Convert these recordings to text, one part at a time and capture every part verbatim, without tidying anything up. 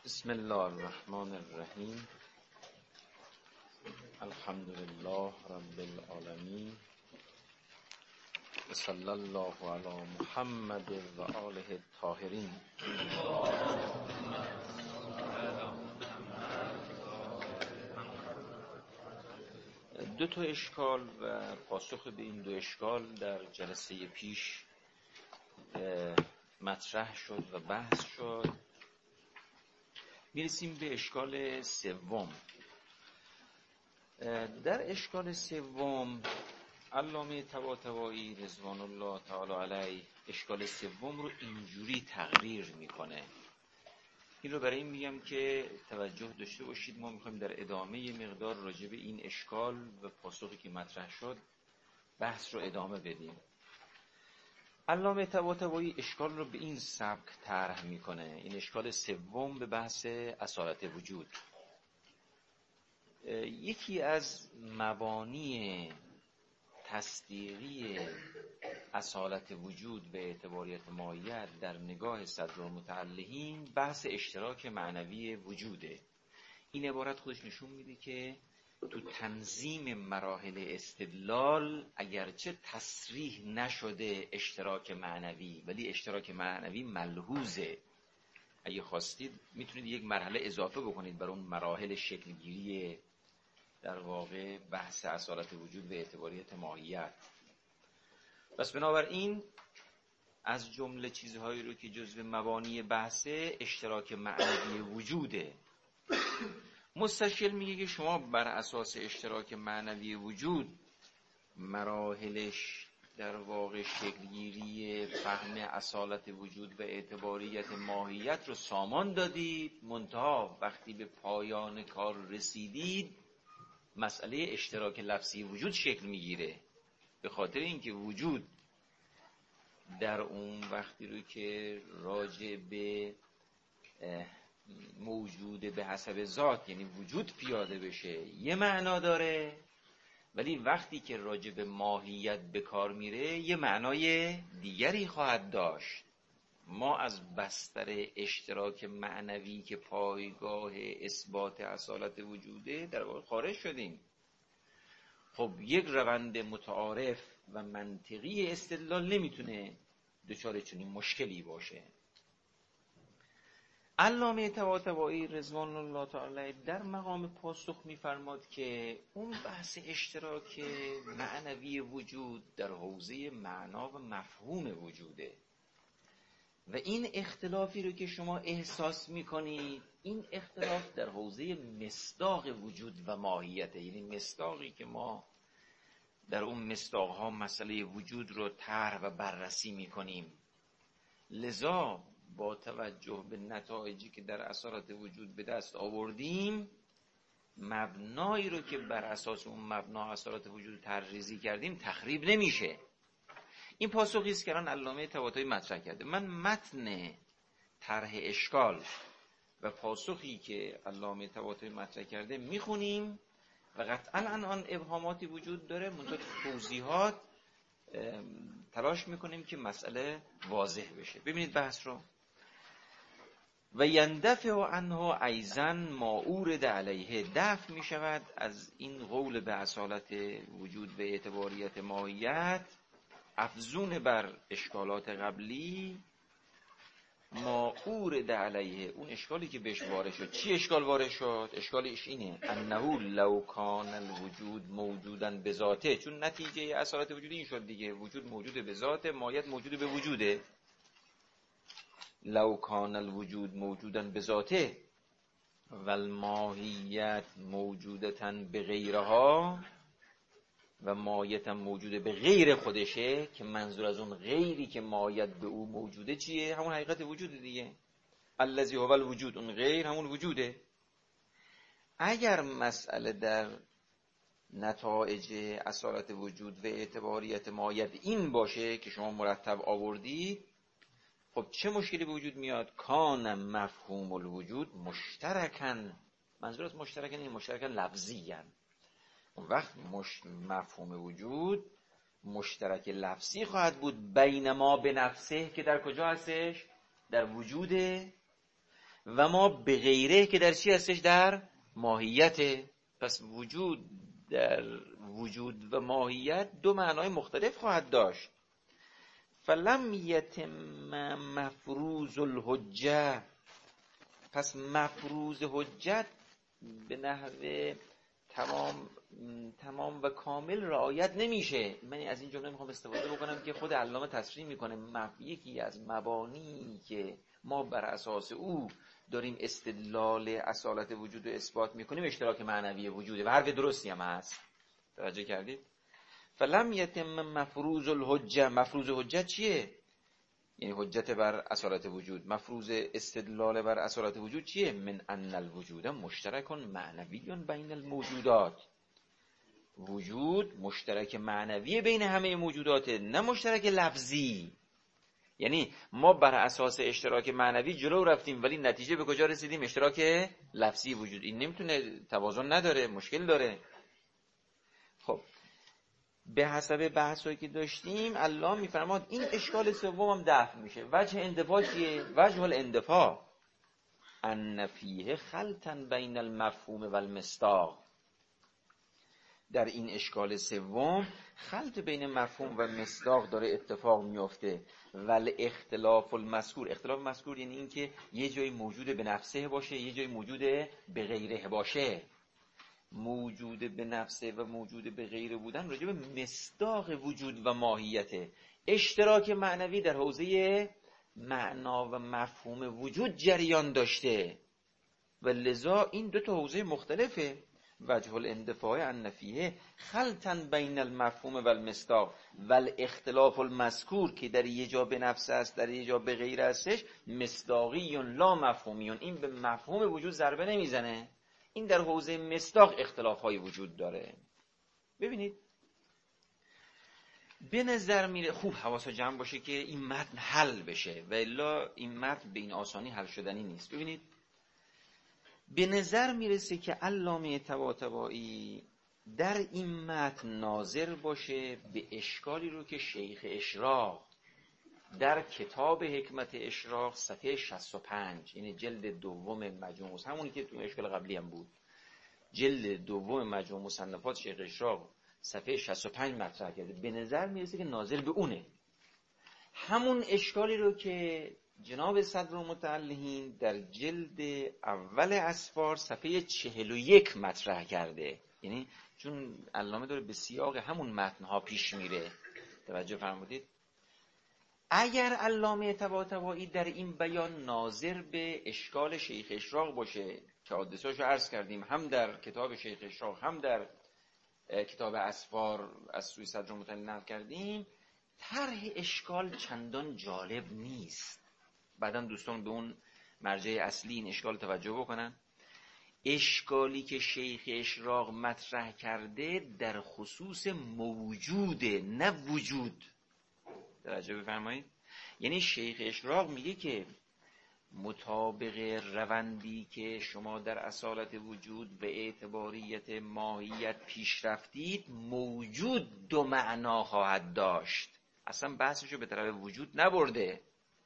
بسم الله الرحمن الرحیم. الحمد لله رب العالمین و صلی الله علی محمد و آله الطاهرین. دو تا اشکال و پاسخ به این دو اشکال در جلسه پیش مطرح شد و بحث شد. میرسیم به اشکال سوم. در اشکال سوم علامه طباطبایی رضوان الله تعالی علیه اشکال سوم رو اینجوری تقریر میکنه. این رو برای این میگم که توجه داشته باشید. ما میخوایم در ادامه مقدار راجع به این اشکال و پاسخی که مطرح شد بحث رو ادامه بدیم. علامه طباطبایی اشکال رو به این سبک طرح میکنه. این اشکال سوم به بحث اصالت وجود. یکی از مبانی تصدیقی اصالت وجود به اعتباریت ماهیت در نگاه صدرالمتعلقین بحث اشتراک معنوی وجوده. این عبارت خودش نشون میده که تو تنظیم مراحل استدلال اگرچه تصریح نشده اشتراک معنوی، ولی اشتراک معنوی ملحوظه. اگه خواستید میتونید یک مرحله اضافه بکنید بر اون مراحل شکلگیری در واقع بحث اصالت وجود به اعتباریت ماهیت. پس بنابراین از جمله چیزهایی رو که جزو مبانی بحث اشتراک معنوی وجوده. مستشکل میگه که شما بر اساس اشتراک معنوی وجود مراحلش در واقع شکلگیری فهم اصالت وجود و اعتباریت ماهیت رو سامان دادید، منتها وقتی به پایان کار رسیدید مسئله اشتراک لفظی وجود شکل میگیره. به خاطر اینکه وجود در اون وقتی رو که راجع به موجود به حسب ذات یعنی وجود پیاده بشه یه معنا داره، ولی وقتی که راجع به ماهیت به کار میره یه معنای دیگری خواهد داشت. ما از بستر اشتراک معنوی که پایگاه اثبات اصالت وجوده در واقع خارج شدیم. خب یک روند متعارف و منطقی استدلال نمیتونه دچار چنین مشکلی باشه. علامه طباطبایی رضوان الله تعالی در مقام پاسخ می‌فرماد که اون بحث اشتراک معنوی وجود در حوزه معنا و مفهوم وجوده و این اختلافی رو که شما احساس می‌کنید این اختلاف در حوزه مصداق وجود و ماهیت، یعنی مصداقی که ما در اون مصداق‌ها مسئله وجود رو طرح و بررسی می‌کنیم. لذا با توجه به نتایجی که در اصالت وجود به دست آوردیم مبنایی رو که بر اساس اون مبنا اصالت وجود طرح‌ریزی کردیم تخریب نمیشه. این پاسخی است که الان علامه طباطبایی مطرح کرده. من متن طرح اشکال و پاسخی که علامه طباطبایی مطرح کرده میخونیم و قطعا آن ابهاماتی وجود داره، منتها توضیحات تلاش میکنیم که مسئله واضح بشه. ببینید بحث رو. و یندفع عنه ایضا ما اورد علیه، دفع می شود از این قول به اصالت وجود به اعتباریت ماهیت افزون بر اشکالات قبلی ما اورد علیه، اون اشکالی که بهش وارد شد. چی اشکال وارد شد؟ اشکالش اینه انه لو کان الوجود موجودا بذاته، چون نتیجه اصالت وجودی این شد دیگه، وجود موجود به ذاته، ماهیت موجود به وجوده. لو کان الوجود موجودا بذاته و الماهیت موجودتا به غیرها و ماهیت موجوده به غیر خودشه، که منظور از اون غیری که ماهیت به او موجوده چیه؟ همون حقیقت وجوده دیگه. الذی هو الوجود، اون غیر همون وجوده. اگر مسئله در نتایج اصالت وجود و اعتباریت ماهیت این باشه که شما مرتب آوردید، خب چه مشکلی به وجود میاد؟ کان مفهوم الوجود مشترکن، منظور از مشترکن این مشترکن لفظی هن. اون وقت مش... مفهوم وجود مشترک لفظی خواهد بود بین ما به نفسه، که در کجا هستش؟ در وجوده. و ما به غیره که در چی هستش؟ در ماهیت. پس وجود در وجود و ماهیت دو معنای مختلف خواهد داشت. فلم یتم مفروض الحجه، پس مفروض حجت به نحو تمام تمام و کامل رعایت نمیشه. من از این جمله میخوام استفاده بکنم که خود علامه تصریح میکنه مف... یکی از مبانی که ما بر اساس او داریم استدلال اصالت وجود رو اثبات میکنیم اشتراک معنوی وجوده و حرف درستی هم هست. توجه کردید؟ فلم یتم مفروض الحجه. مفروض حجت چیه؟ یعنی حجت بر اصالت وجود. مفروض استدلال بر اصالت وجود چیه؟ من ان الوجود مشترک معنوی بین الموجودات. وجود مشترک معنوی بین همه موجوداته، نه مشترک لفظی. یعنی ما بر اساس اشتراک معنوی جلو رفتیم ولی نتیجه به کجا رسیدیم؟ اشتراک لفظی وجود. این نمیتونه، توازن نداره، مشکل داره. خب به حسب بحثایی که داشتیم علامه میفرماد این اشکال سوم هم دفع میشه. وجه اندفاع چیه؟ وجه الاندفاع ان فیه خلطا بین المفهوم و المصداق. در این اشکال سوم خلط بین مفهوم و مصداق داره اتفاق میفته. ول اختلاف المذکور. اختلاف مذکور یعنی این که یه جای موجود به نفسه باشه، یه جای موجود به غیره باشه. موجود به نفسه و موجود به غیره بودن راجع به مصداق وجود و ماهیته. اشتراک معنوی در حوزه معنا و مفهوم وجود جریان داشته و لذا این دو تا حوزه مختلفه. وجه الاندفاع ان فیه خلطا بین المفهوم و المصداق و الاختلاف المذکور که در یه جا به نفس است در یه جا به غیره هستش مصداقی لا مفهومیون. این به مفهوم وجود ضربه نمیزنه، این در حوزه مصداق اختلاف های وجود داره. ببینید به نظر میره خوب حواسا جمع باشه که این متن حل بشه و الا این متن به این آسانی حل شدنی نیست. ببینید به نظر میرسه که علامه طباطبایی در این متن ناظر باشه به اشکالی رو که شیخ اشراق در کتاب حکمت اشراق صفحه شصت و پنج، یعنی جلد دوم مجموع، همونی که تو اشکال قبلی هم بود، جلد دوم مجموع مصنفات شیخ اشراق صفحه شصت و پنج مطرح کرده. به نظر میرسه که ناظر به اونه، همون اشکالی رو که جناب صدرالمتعلقین در جلد اول اسفار صفحه چهل و یک مطرح کرده. یعنی چون علامه داره به سیاق همون متنها پیش میره. توجه فرمودید؟ اگر علامه طباطبایی در این بیان ناظر به اشکال شیخ اشراق باشه که حادثه‌اشو عرض کردیم، هم در کتاب شیخ اشراق هم در کتاب اسفار از سوی صدرالمتعلقین نقل کردیم، طرح اشکال چندان جالب نیست. بعدم دوستان به اون مرجع اصلی این اشکال توجه بکنن. اشکالی که شیخ اشراق مطرح کرده در خصوص موجوده، نه وجود. توجه بفرمایید. یعنی شیخ اشراق میگه که مطابق روندی که شما در اصالت وجود به اعتباریت ماهیت پیش رفتید، موجود دو معنا خواهد داشت. اصلا بحثشو به طرف وجود نبرده،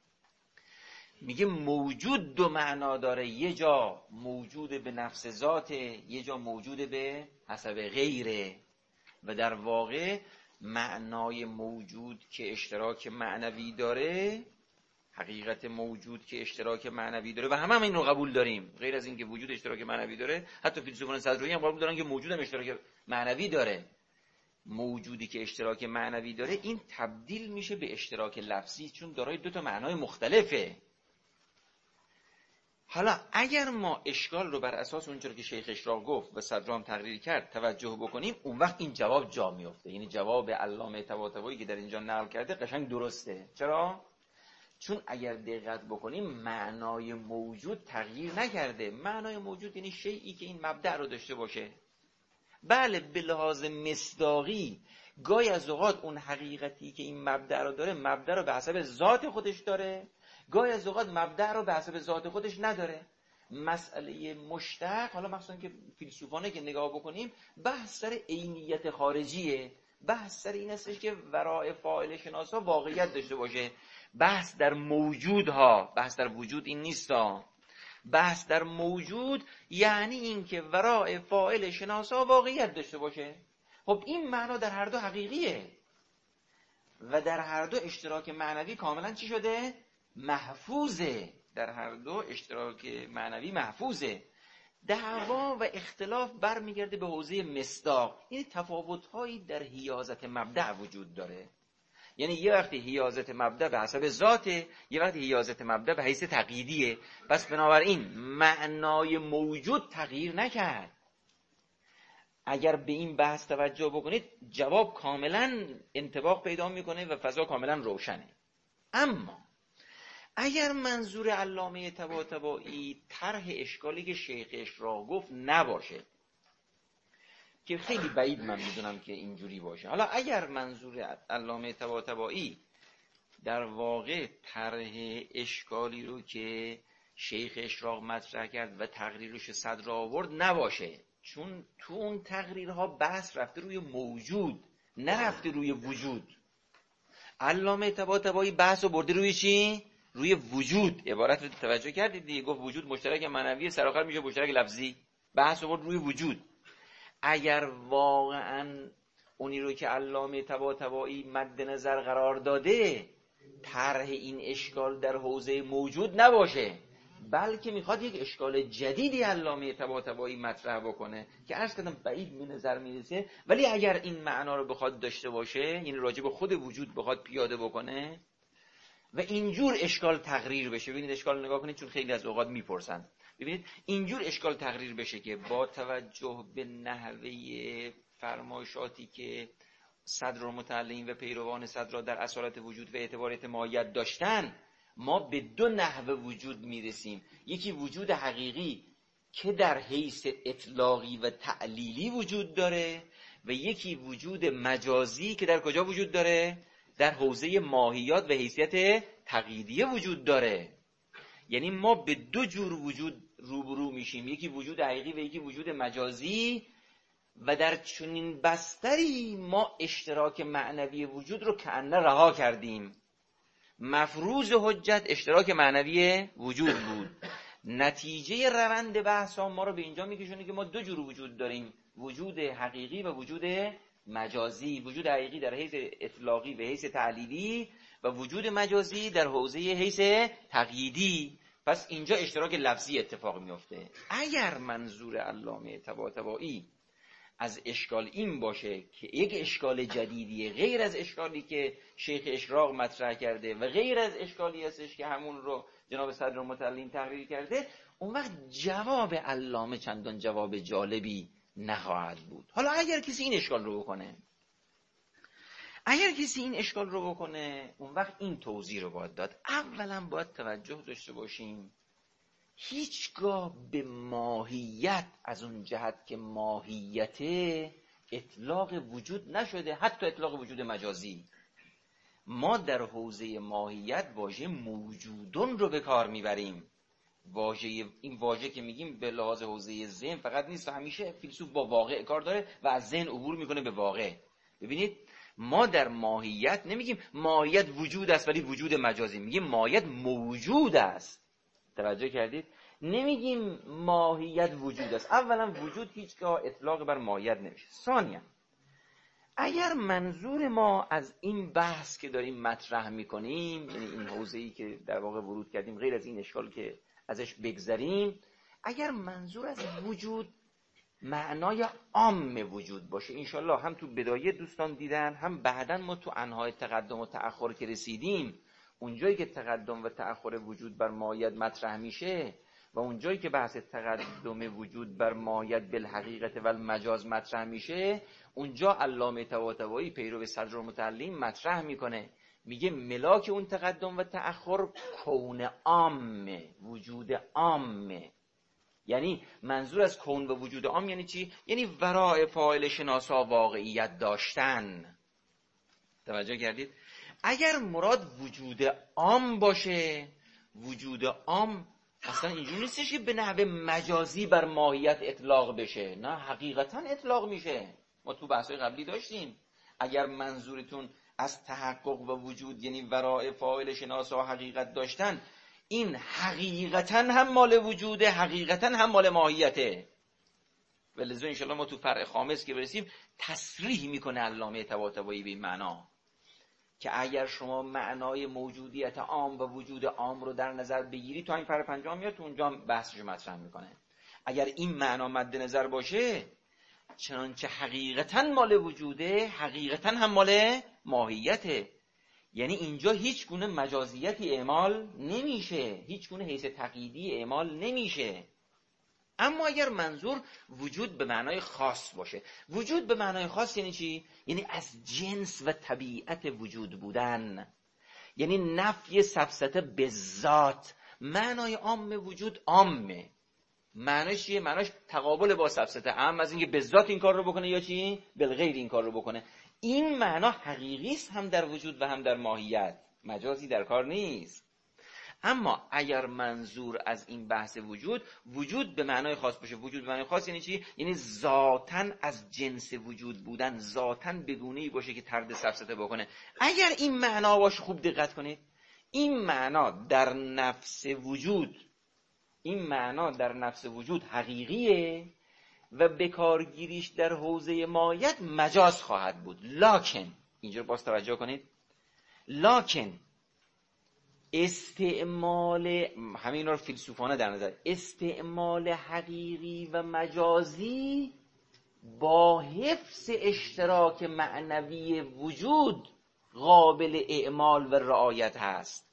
میگه موجود دو معنا داره، یه جا موجود به نفس ذاته، یه جا موجود به حسب غیره. و در واقع معنای موجود که اشتراک معنوی داره، حقیقت موجود که اشتراک معنوی داره و همه هم این رو قبول داریم، غیر از این که وجود اشتراک معنوی داره، حتی فیلسوفان صدرایی هم قبول دارن که موجود هم اشتراک معنوی داره. موجودی که اشتراک معنوی داره این تبدیل میشه به اشتراک لفظی چون دارای دو تا معنای مختلفه. حالا اگر ما اشکال رو بر اساس اونجوری که شیخ اشراق گفت و صدرام تقریر کرد توجه بکنیم، اون وقت این جواب جا میفته. یعنی جواب علامه طباطبایی که در اینجا نقل کرده قشنگ درسته. چرا؟ چون اگر دقت بکنیم معنای موجود تغییر نکرده. معنای موجود یعنی شیئی که این مبدأ رو داشته باشه. بله به لحاظ مصداقی گاهی از اوقات اون حقیقتی که این مبدأ رو داره مبدأ رو به حسب ذات خودش داره، گاهی از اوقات مبدأ رو به حسب ذات خودش نداره. مسئله مشتق، حالا مثلا که فیلسوفانه که نگاه بکنیم، بحث سر عینیت خارجیه. بحث سر این هستش که ورای فاعل شناسا واقعیت داشته باشه. بحث در موجودها، بحث در وجود این نیستا. بحث در موجود یعنی این که ورای فاعل شناسا واقعیت داشته باشه. خب این معنا در هر دو حقیقیه و در هر دو اشتراک معنوی کاملا چی شده؟ محفوظه. در هر دو اشتراک معنوی محفوظه. دعوا و اختلاف برمیگرده به حوزه مصداق. این تفاوت‌هایی در حیازت مبدأ وجود داره. یعنی یه وقتی حیازت مبدأ به حسب ذاته، یه وقتی حیازت مبدأ به حیث تقییدیه. پس بنابراین معنای موجود تغییر نکرد. اگر به این بحث توجه بکنید جواب کاملا انطباق پیدا میکنه و فضا کاملا روشنه. اما اگر منظور علامه طباطبایی طرح اشکالی که شیخ اشراق گفت نباشه، که خیلی بعید من میدونم که اینجوری باشه، حالا اگر منظور علامه طباطبایی در واقع طرح اشکالی رو که شیخ اشراق مطرح کرد و تقریرش صدر آورد نباشه، چون تو اون تقریرها بحث رفته روی موجود نرفته روی وجود. علامه طباطبایی بحث رو برده روی چی؟ روی وجود. عبارت رو توجه کردید دیگه، گفت وجود مشترک معنوی، سر آخر میشه مشترک لفظی. بحث رو برد روی وجود. اگر واقعا اونی رو که علامه طباطبایی مد نظر قرار داده طرح این اشکال در حوزه موجود نباشه، بلکه میخواد یک اشکال جدیدی علامه طباطبایی مطرح بکنه که عرض کردم بعید به نظر میرسه، ولی اگر این معنا رو بخواد داشته باشه، یعنی راجع به خود وجود بخواد پیاده بکنه و اینجور اشکال تقریر بشه. ببینید اشکال نگاه کنید، چون خیلی از اوقات میپرسن. ببینید اینجور اشکال تقریر بشه که با توجه به نحوه فرمایشاتی که صدر المتعلمین و پیروان صدر در اصالت وجود و اعتبارات ماهیت داشتن، ما به دو نحوه وجود میرسیم. یکی وجود حقیقی که در حیث اطلاقی و تعلیلی وجود داره و یکی وجود مجازی که در کجا وجود داره؟ در حوزه ماهیات و حیثیت تقییدیه وجود داره. یعنی ما به دو جور وجود روبرو میشیم، یکی وجود حقیقی و یکی وجود مجازی، و در چنین بستری ما اشتراک معنوی وجود رو کأنه رها کردیم. مفروض حجت اشتراک معنوی وجود بود. نتیجه روند بحث ما رو به اینجا میکشونه که ما دو جور وجود داریم، وجود حقیقی و وجود مجازی. وجود حقیقی در حیث اطلاقی و حیث تعلیلی و وجود مجازی در حوزه حیث تقییدی. پس اینجا اشتراک لفظی اتفاق میفته. اگر منظور علامه طباطبایی از اشکال این باشه که یک اشکال جدیدیه غیر از اشکالی که شیخ اشراق مطرح کرده و غیر از اشکالی هستش که همون رو جناب صدر المتعلمین تقریر کرده، اون وقت جواب علامه چندان جواب جالبی نخواهد بود. حالا اگر کسی این اشکال رو بکنه اگر کسی این اشکال رو بکنه اون وقت این توضیح رو باید داد. اولا باید توجه داشته باشیم هیچگاه به ماهیت از اون جهت که ماهیت اطلاق وجود نشده، حتی اطلاق وجود مجازی. ما در حوزه ماهیت واژه موجودون رو به کار میبریم. واژه این واژه که میگیم به لحاظ حوزه ذهن فقط نیست و همیشه فیلسوف با واقع کار داره و از ذهن عبور میکنه به واقع. ببینید ما در ماهیت نمیگیم ماهیت وجود است ولی وجود مجازی، میگیم ماهیت موجود است. توجه کردید؟ نمیگیم ماهیت وجود است. اولا وجود هیچگاه اطلاق بر ماهیت نمیشه. ثانیا اگر منظور ما از این بحث که داریم مطرح میکنیم، یعنی این حوزه‌ای که در واقع ورود کردیم، غیر از این اشکال که ازش بگذریم، اگر منظور از وجود معنای عام وجود باشه، انشالله هم تو بدایه دوستان دیدن هم بعداً ما تو انواع تقدم و تأخر که رسیدیم، اونجایی که تقدم و تأخر وجود بر ماهیت مطرح میشه و اونجایی که بحث تقدم وجود بر ماهیت بالحقیقت و المجاز مطرح میشه، اونجا علامه طباطبایی پیرو صدر المتعلمین مطرح میکنه، میگه ملاک اون تقدم و تأخر کون عامه، وجود عامه. یعنی منظور از کون و وجود عام یعنی چی؟ یعنی ورای فاعل شناسا واقعیت داشتن. توجه کردید؟ اگر مراد وجود عام باشه، وجود عام اصلا اینجوری نیستش که به نحو مجازی بر ماهیت اطلاق بشه، نه حقیقتا اطلاق میشه. ما تو بحث‌های قبلی داشتیم اگر منظورتون از تحقق و وجود یعنی ورای فاعل شناسا حقیقت داشتن، این حقیقتا هم مال وجوده، حقیقتا هم مال ماهیته. ولذا انشاءالله ما تو فرع خامس که برسیم تصریح میکنه علامه طباطبایی به این معنا که اگر شما معنای موجودیت عام و وجود عام رو در نظر بگیری، تو این فرع پنجم میاد، تو اونجا بحثش مطرح میکنه. اگر این معنا مد نظر باشه، چنانچه حقیقتا مال وجوده، حقیقتا هم مال ماهیته. یعنی اینجا هیچ گونه مجازیتی اعمال نمیشه، هیچ گونه حیث تقییدی اعمال نمیشه. اما اگر منظور وجود به معنای خاص باشه، وجود به معنای خاص یعنی چی؟ یعنی از جنس و طبیعت وجود بودن، یعنی نفی سفسطه به ذات. معنای عام وجود عامه، معناش چیه؟ معناش تقابل با سفسطه، عام از اینکه به ذات این کار رو بکنه یا چی؟ بالغیر این کار رو بکنه. این معنا حقیقی است هم در وجود و هم در ماهیت، مجازی در کار نیست. اما اگر منظور از این بحث وجود، وجود به معنای خاص باشه، وجود به معنای خاص یعنی چی؟ یعنی ذاتاً از جنس وجود بودن، ذاتاً بگونه‌ای باشه که طرد سفسطه بکنه. اگر این معنا باشه، خوب دقت کنید، این معنا در نفس وجود، این معنا در نفس وجود حقیقیه و بکارگیریش در حوزه ماهیت مجاز خواهد بود. لکن اینجا باز توجه کنید، لکن استعمال، همین رو فیلسوفانه در نظر، استعمال حقیقی و مجازی با حفظ اشتراک معنوی وجود قابل اعمال و رعایت هست.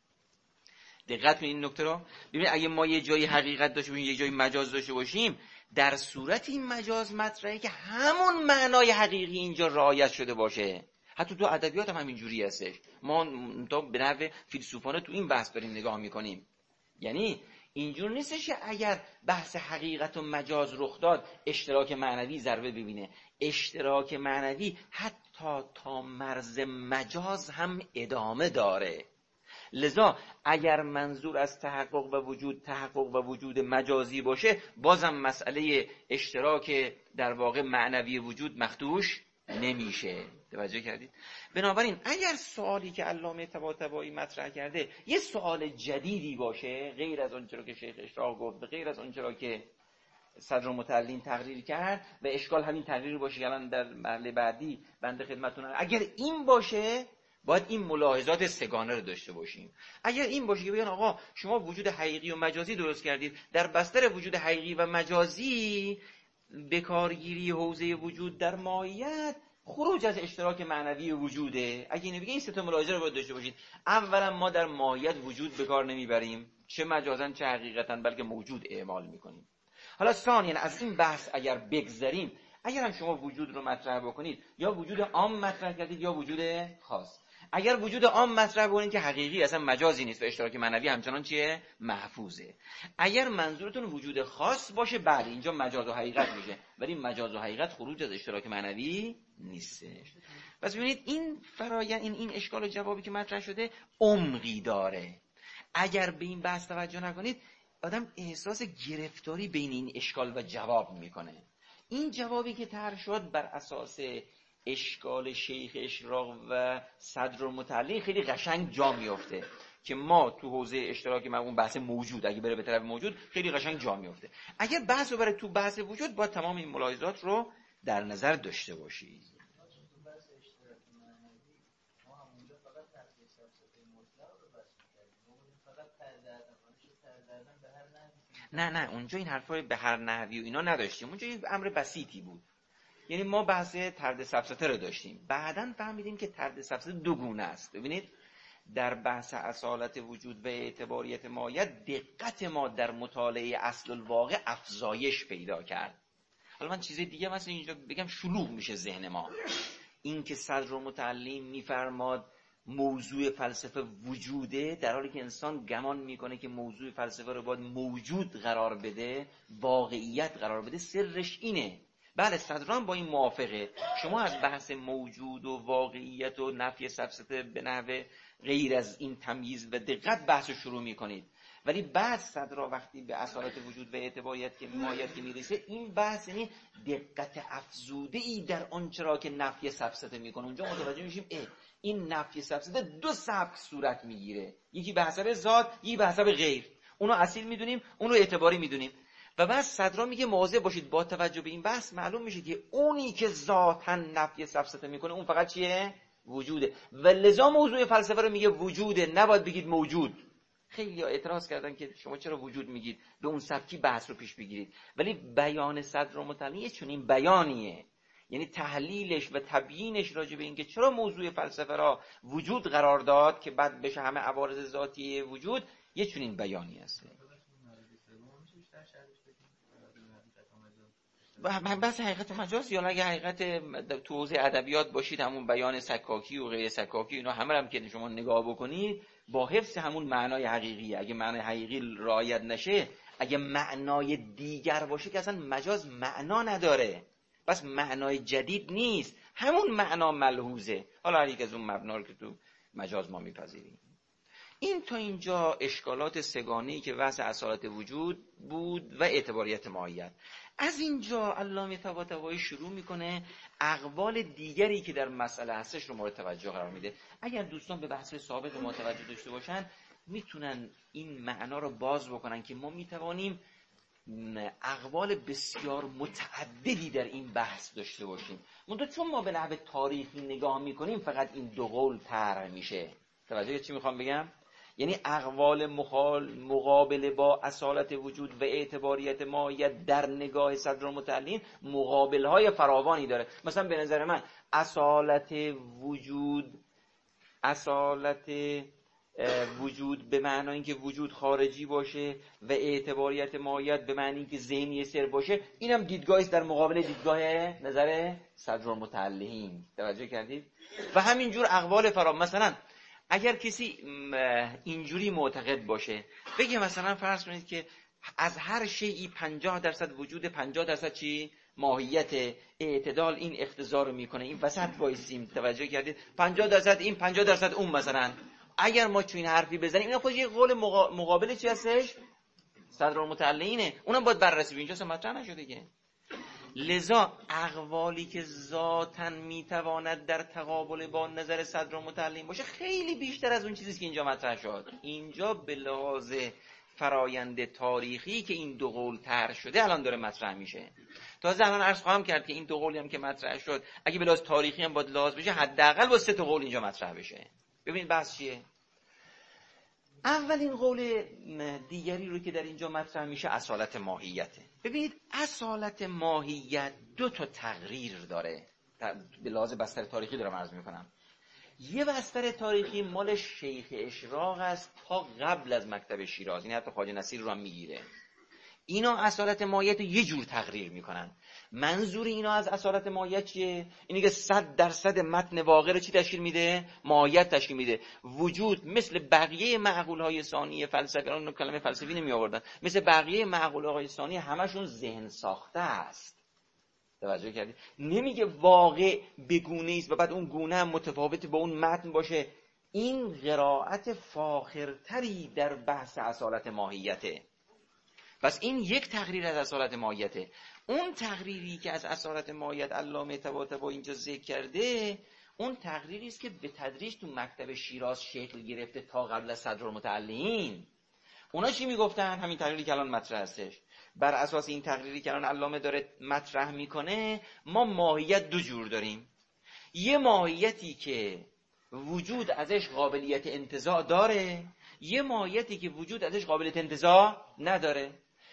دقت کنید این نکته رو. ببینید اگه ما یه جایی حقیقت داشته باشیم، یه جایی مجاز داشته باشیم، در صورت این مجاز مطرحه که همون معنای حقیقی اینجا رعایت شده باشه. حتی تو ادبیات هم همینجوری هستش. ما تا به نحو فیلسوفانه تو این بحث داریم نگاه میکنیم. یعنی اینجور نیستش که اگر بحث حقیقت و مجاز رخ داد اشتراک معنوی ضربه ببینه. اشتراک معنوی حتی تا مرز مجاز هم ادامه داره. لذا اگر منظور از تحقق و وجود تحقق و وجود مجازی باشه، بازم مسئله اشتراک در واقع معنوی وجود مخدوش نمیشه. توجه کردید؟ بنابراین اگر سوالی که علامه طباطبایی مطرح کرده یه سوال جدیدی باشه، غیر از اون چرا که شیخ اشراق گفت، غیر از اون چرا که صدر متعلم تقریر کرد و اشکال همین تقریر باشه که الان در مرحله بعدی بنده خدمتتون، اگر این باشه باید این ملاحظات سگانه رو داشته باشیم. اگر این باشه که بگن آقا شما وجود حقیقی و مجازی درست کردید، در بستر وجود حقیقی و مجازی بکارگیری حوزه وجود در ماهیت خروج از اشتراک معنوی وجوده. اگه اینو بگه این سه تا ملاحظه رو باید داشته باشید. اولا ما در ماهیت وجود به کار نمیبریم، چه مجازاً چه حقیقتاً، بلکه موجود اعمال میکنیم. حالا ثانیاً از این بحث اگر بگذریم، اگر هم شما وجود رو مطرح بکنید، یا وجود عام مطرح کردید یا وجود خاص. اگر وجود عام مطرح بکنید که حقیقی اصلا مجازی نیست و اشتراک معنوی همچنان چیه؟ محفوظه. اگر منظورتون وجود خاص باشه، بله اینجا مجاز و حقیقت میشه، ولی مجاز و حقیقت خروج از اشتراک معنوی نیستش. پس ببینید این فرایند، این این اشکال و جوابی که مطرح شده عمقی داره. اگر به این بحث توجه نکنید، آدم احساس گرفتاری بین این اشکال و جواب میکنه. این جوابی که طرح شد بر اساس اشکال شیخ اشراق و صدر متعلم خیلی قشنگ جا میفته که ما تو حوزه اشتراک مفهوم بحث موجود، اگه بره به طرف موجود خیلی قشنگ جا میفته. اگر بحث رو بره تو بحث وجود، باید تمام این ملاحظات رو در نظر داشته باشید. نه نه اونجا این حرفای به هر نحوی و اینا نداشتیم. اونجا این امر بسیطی بود. یعنی ما بحث طرد سفسطه رو داشتیم، بعداً فهمیدیم که طرد سفسطه دو گونه است. ببینید در بحث اصالت وجود و اعتباریت ماهیت دقت ما در مطالعه اصل الواقع افزایش پیدا کرد. حالا من چیز دیگه مثلا اینجا بگم شلوغ میشه ذهن ما. این که صدر متعلم میفرماد موضوع فلسفه وجوده، در حالی که انسان گمان میکنه که موضوع فلسفه رو باید موجود قرار بده، واقعیت قرار بده. سرش اینه. بله صدران با این موافقه. شما از بحث موجود و واقعیت و نفی سفسطه به نحو غیر از این تمییز و دقت بحث رو شروع میکنید، ولی بعد صدرا وقتی به اصالت وجود و اعتباریت که ماهیت میرسه، این بحث یعنی دقت افزوده ای در آنچه را که نفی سفسطه میکنه. اونجا متوجه میشیم اه این نفی سبزده دو سبک صورت میگیره، یکی به حسب ذات، یکی به حسب غیر. اونو اصیل میدونیم، اونو اعتباری میدونیم. و بعد صدرا میگه مواظب باشید با توجه به این بحث معلوم میشه که اونی که ذاتاً نفی سبزده میکنه اون فقط چیه؟ وجوده. و لذا موضوع فلسفه رو میگه وجوده، نباید بگید موجود. خیلی ها اعتراض کردن که شما چرا وجود میگید، به اون سبکی بحث رو پیش بگیرید. ولی بیان صدرالمتعلی چون این بیانیه، یعنی تحلیلش و تبیینش راجع به این که چرا موضوع فلسفه را وجود قرار داد که بعد بشه همه عوارض ذاتی وجود، یه چنین بیانی است. و بس حقیقت مجاز، یا اگه حقیقت تو حوزه ادبیات باشید، همون بیان سکاکی و غیر سکاکی اینا همه هم که شما نگاه بکنید با حفظ همون معنای حقیقی. اگه معنای حقیقی رعایت نشه، اگه معنای دیگر باشه که اصلا مجاز معنا نداره، بس معنای جدید نیست، همون معنا ملحوظه. حالا هر یک از اون مبنا رو که تو مجاز ما میپذیریم. این تا اینجا اشکالات سگانه‌ای که وضع اصالت وجود بود و اعتباریت ماهیت. از اینجا علامه طباطبایی شروع میکنه اقوال دیگری که در مسئله هستش رو مورد توجه قرار میده. اگر دوستان به بحث سابق ما توجه داشته باشن میتونن این معنا رو باز بکنن که ما میتوانیم اقوال بسیار متعددی در این بحث داشته باشیم. منتها چون ما به نحو تاریخی نگاه میکنیم فقط این دو قول طرح میشه. توجه چی میخوام بگم؟ یعنی اقوال مخال مقابله با اصالت وجود و اعتباریت ماهیت در نگاه صدرالمتعلین مقابلهای فراوانی داره. مثلا به نظر من اصالت وجود اصالت وجود به معنای اینکه وجود خارجی باشه و اعتباریت ماهیت به معنی اینکه ذهنی سر باشه، اینم دیدگاهی است در مقابل دیدگاه نظر صدرالمتعلین. توجه کردید؟ و همینجور اقوال فراوان. مثلا اگر کسی اینجوری معتقد باشه بگه مثلا فرض کنید که از هر شیئی پنجاه درصد وجود، پنجاه درصد چی؟ ماهیت. اعتدال این اقتضا رو میکنه، این وسط وایسیم. توجه کردید؟ پنجاه درصد این، پنجاه درصد اون. مثلا اگر ما چون این حرفی بزنیم، این خودش یه قول مقابل چی هستش؟ صدرالمتعلینه. اونم باید بررسی بشه. اینجا اصلا مطرح نشده که. لذا اقوالی که ذاتاً میتواند در تقابل با نظر صدرالمتعلین باشه خیلی بیشتر از اون چیزی که اینجا مطرح شد. اینجا به لحاظ فرایند تاریخی که این دو قول طرح شده الان داره مطرح میشه. تازه الان عرض خواهم کرد که این دو قولی هم که مطرح شد اگه به لحاظ تاریخی هم باید لحاظ بشه، حداقل با سه تا قول اینجا مطرح بشه. ببینید بحث چیه. اولین قول دیگری رو که در اینجا مطرح میشه اصالت ماهیته. ببینید اصالت ماهیت دو تا تقریر داره. به لحاظ بستر تاریخی دارم عرض میکنم. یه بستر تاریخی مال شیخ اشراق است تا قبل از مکتب شیراز، این حتی خواجه نصیر رو هم میگیره. اینا اصالت ماهیت رو یه جور تقریر میکنن. منظور اینا از اصالت ماهیت چیه؟ اینی که صد درصد متن واقع رو چی تشکیل میده؟ ماهیت تشکیل میده. وجود مثل بقیه معقولهای ثانی فلسفی، اون کلمه فلسفی نمی آوردن، مثل بقیه معقولهای ثانی همشون ذهن ساخته است. توجه کردید؟ نمیگه واقع بگونه است و بعد اون گونه هم متفاوت با اون متن باشه. این قرائت فاخرتری در بحث اصالت ماهیته. پس این یک تقریر از اصالت ماهیته. اون تقریری که از اصالت ماهیت علامه طباطبایی اینجا ذکر کرده، اون تقریری است که به تدریج تو مکتب شیراز شکل گرفته تا قبل از صدرالمتعلین. اونا چی میگفتن؟ همین تقریری که الان مطرح هستش. بر اساس این تقریری که الان علامه داره مطرح میکنه، ما ماهیت دو جور داریم. یه ماهیتی که وجود ازش قابلیت انتزاع داره، یه ماهیتی که وجود ازش قابلیت انتزاع نداره.